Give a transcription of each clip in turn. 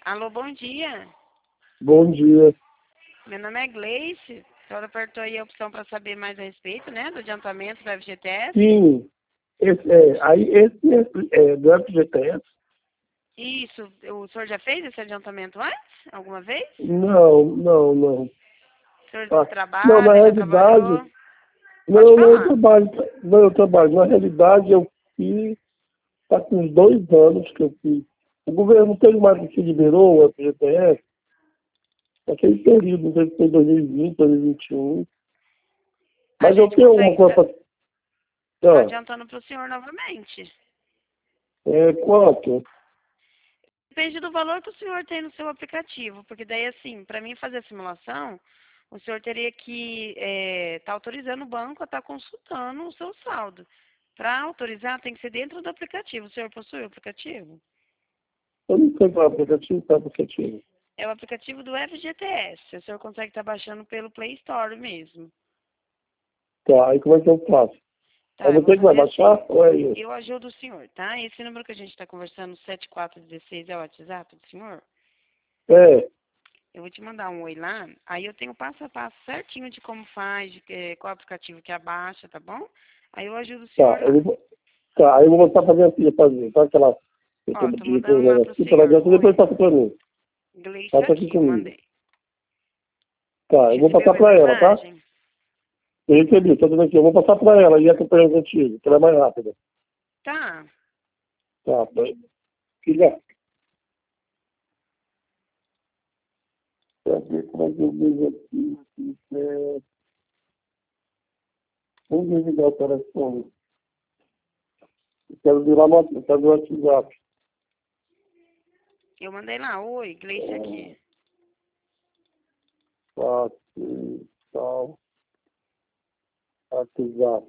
Alô, bom dia. Bom dia. Meu nome é Gleice. A senhora apertou aí a opção para saber mais a respeito, né, do adiantamento do FGTS? Sim, esse é do FGTS? Isso. O senhor já fez esse adiantamento antes? Alguma vez? Não. O senhor Ah, não, na trabalha, já realidade, trabalhou? Pode não, falar. eu trabalho. Na realidade, eu fiz, está com uns 2 anos que eu fiz. O governo não teve mais que liberou o FGTS, naquele período, não sei se foi 2020, 2021. A Mas eu gente tenho alguma consegue coisa estar para... adiantando para o senhor novamente. Quanto? Depende do valor que o senhor tem no seu aplicativo, porque daí, assim, para mim fazer a simulação, o senhor teria que estar autorizando o banco a estar consultando o seu saldo. Para autorizar, tem que ser dentro do aplicativo. O senhor possui o aplicativo? Eu não sei qual é o aplicativo, qual é o aplicativo. É o aplicativo do FGTS. O senhor consegue estar baixando pelo Play Store mesmo. Tá, aí como é que eu faço? É Tá, eu vou você que vai fazer assim. baixar ou é eu? Eu ajudo o senhor, tá? Esse número que a gente está conversando, 7416, é o WhatsApp do senhor? É. Eu vou te mandar um oi lá, aí eu tenho passo a passo certinho de como faz, qual aplicativo que abaixa, tá bom? Aí eu ajudo o Tá, senhor lá. tá, aí eu vou botar pra minha filha fazer. Tá aquela. Eu tô Ó, tô digitando mandando o lá negócio pro aqui pela senhor. dentro e depois Oi, passa pra mim. Gleice Passa aqui aqui, eu comigo. mandei. Tá, eu vou Recebeu passar minha pra ela, tá? mensagem? Eu recebi, tô dando aqui. Eu vou passar pra ela e acompanhar contigo, que ela é mais rápida. Tá. Tá, filha. Deixa eu ver como é que eu vejo aqui. Vamos desligar o telefone. Eu quero virar eu quero ver o WhatsApp. Eu mandei lá, oi, Gleice aqui. Tá, tal, WhatsApp.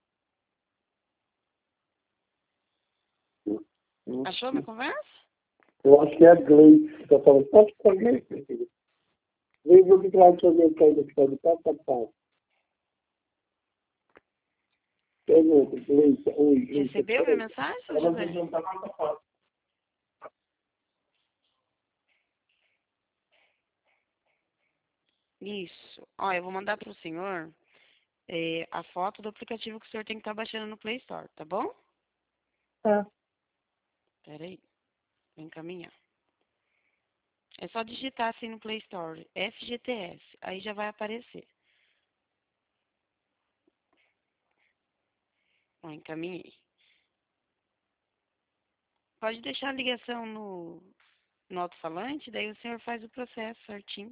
Achou minha conversa? Eu acho que é a Gleice que está falando. Pode ficar Gleice, meu filho. Vem ver o que ela deixa eu ver o que ainda fica de tá. Pergunta, Gleice. Oi, Gleice. Recebeu minha Peraí. mensagem, seu Ela vai José? jantar com a papai. Isso. Ó, eu vou mandar pro senhor a foto do aplicativo que o senhor tem que estar baixando no Play Store, tá bom? Tá. Pera aí, vou encaminhar. É só digitar assim no Play Store, FGTS, aí já vai aparecer. Ó, encaminhei. Pode deixar a ligação no alto-falante, daí o senhor faz o processo certinho.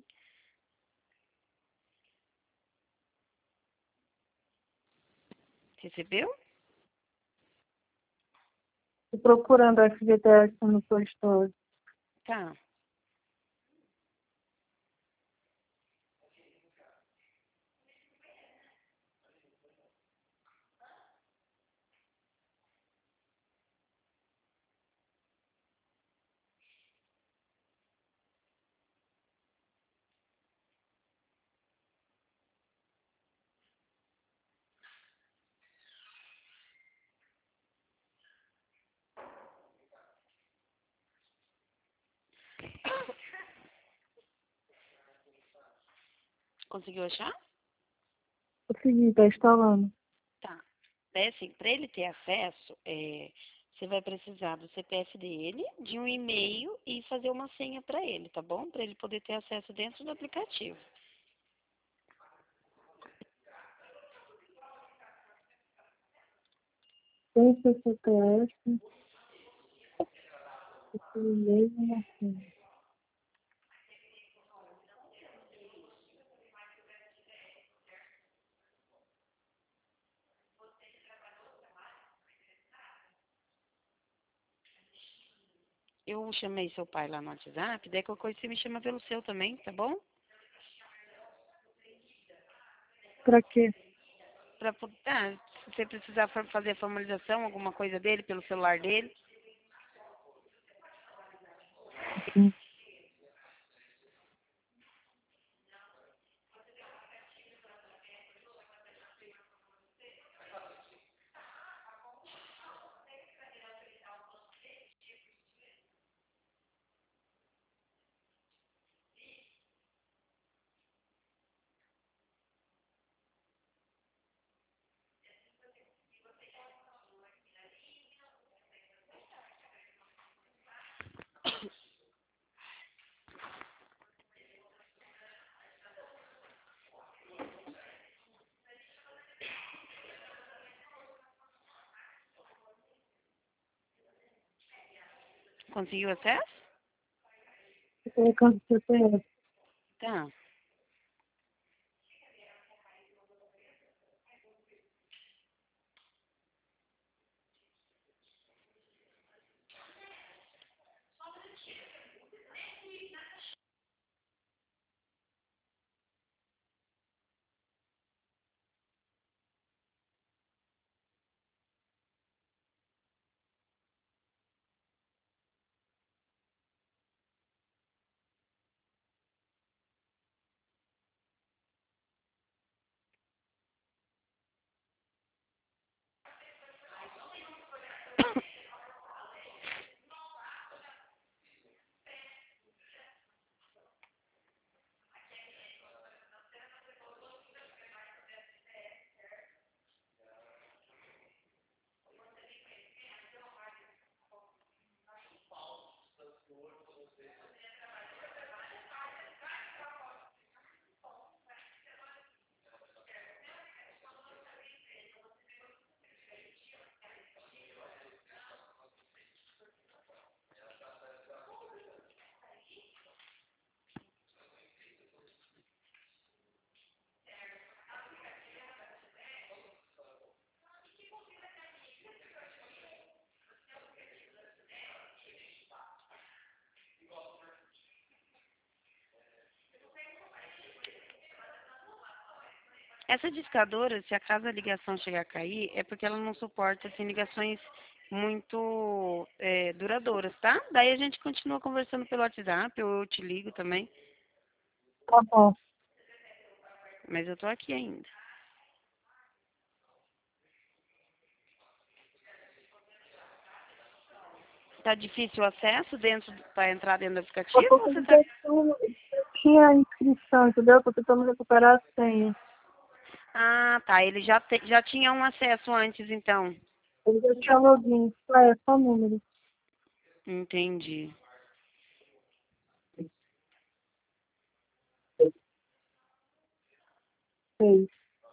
Recebeu? Tô procurando a FGTS no Play Store. Tá. Conseguiu achar? Consegui, tá instalando. Tá. Daí, assim, para ele ter acesso, você vai precisar do CPF dele, de um e-mail e fazer uma senha para ele, tá bom? Para ele poder ter acesso dentro do aplicativo. Tem seu CPF, esse mesmo assim. Eu chamei seu pai lá no WhatsApp, daí qualquer coisa você me chama pelo seu também, tá bom? Pra quê? Se você precisar fazer a formalização, alguma coisa dele, pelo celular dele. Conseguiu acesso? Tô colocando o CPF. Tá. Essa discadora, se acaso a ligação chegar a cair, é porque ela não suporta assim, ligações muito duradouras, tá? Daí a gente continua conversando pelo WhatsApp, ou eu te ligo também, Tá bom. mas eu tô aqui ainda. Tá difícil o acesso para entrar dentro do Só aplicativo tô ou com você tá... ligação. Tinha a inscrição, entendeu? Tô tentando recuperar a senha. Ah, tá. Ele já tinha um acesso antes, então. Ele já tinha login. É, só número. Entendi. Sei.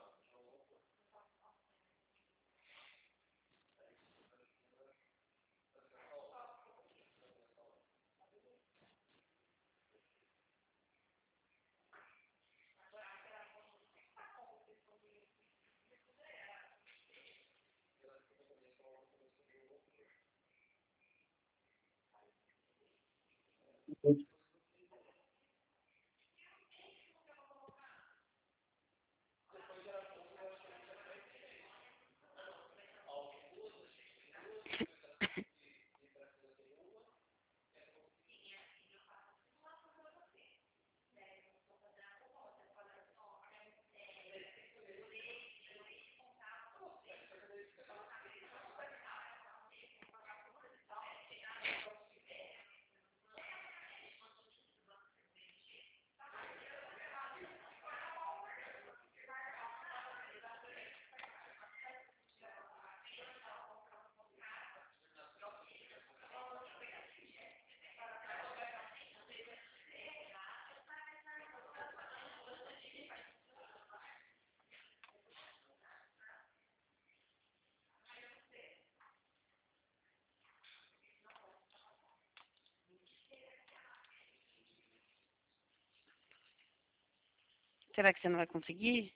Será que você não vai conseguir?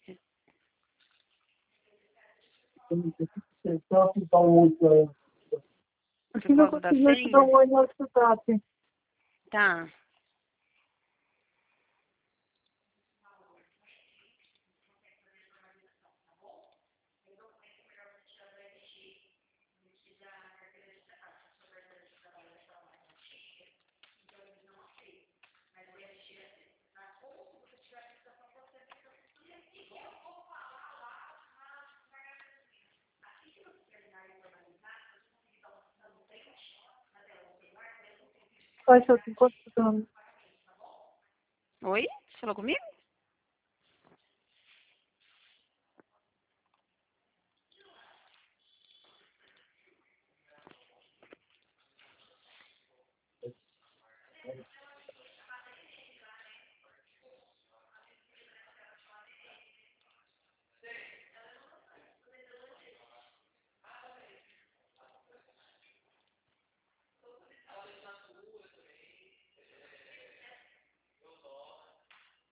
Então, assim, tá muito, Acho Por que não causa da conseguiu te dar senha? um oi no WhatsApp. Tá. Faz só 50 anos. Oi? Você falou comigo?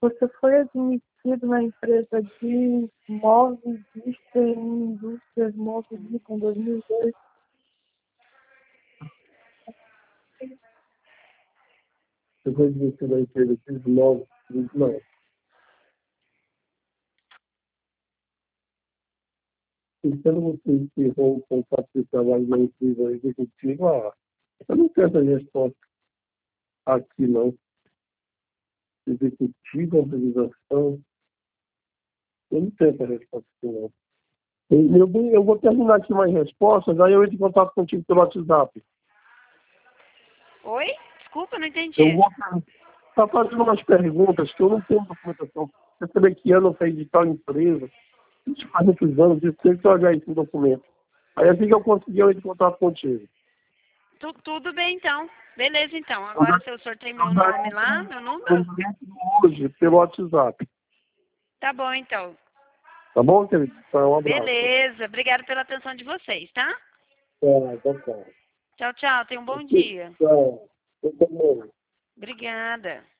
Você foi admitido na empresa de móveis de indústrias móveis em 2002. Eu vou dizer da empresa de novos, não. Então você encerrou o contrato de trabalho na empresa executiva, eu não tenho essa resposta aqui, não. Executiva, autorização, eu não tenho essa resposta aqui, não. Meu bem, eu vou terminar aqui mais respostas, aí eu entro em contato contigo pelo WhatsApp. Oi? Desculpa, não entendi. Eu vou estar fazendo umas perguntas que eu não tenho documentação. Você sabe que ano eu saí de tal empresa, isso faz muitos anos, isso tem que olhar esse documento. Aí assim que eu conseguir, eu entro em contato contigo. Tudo bem, então. Beleza, então. Agora se eu sorteio meu nome lá, meu número? Hoje, pelo WhatsApp. Tá bom, então. Tá bom, querido? Então, um abraço. Beleza. Obrigada pela atenção de vocês, tá? Tchau. Tchau, tchau. Tenha um bom dia. Tchau. Eu também. Obrigada.